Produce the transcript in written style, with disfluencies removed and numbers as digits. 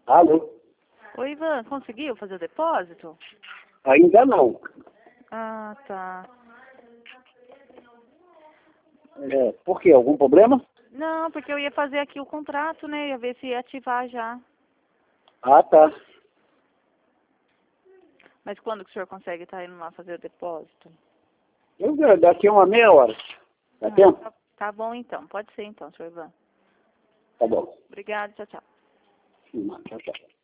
Alô? Oi, Ivan, conseguiu fazer o depósito? Ainda não. Ah, tá. Por quê? Algum problema? Não, porque eu ia fazer aqui o contrato, né? Ia ver se ia ativar já. Ah, tá. Mas quando que o senhor consegue estar indo lá fazer o depósito? Daqui a uma meia hora. Dá tempo? Tá bom então. Pode ser então, senhor Ivan. Tá bom. Obrigada, tchau, tchau. Tchau, tchau.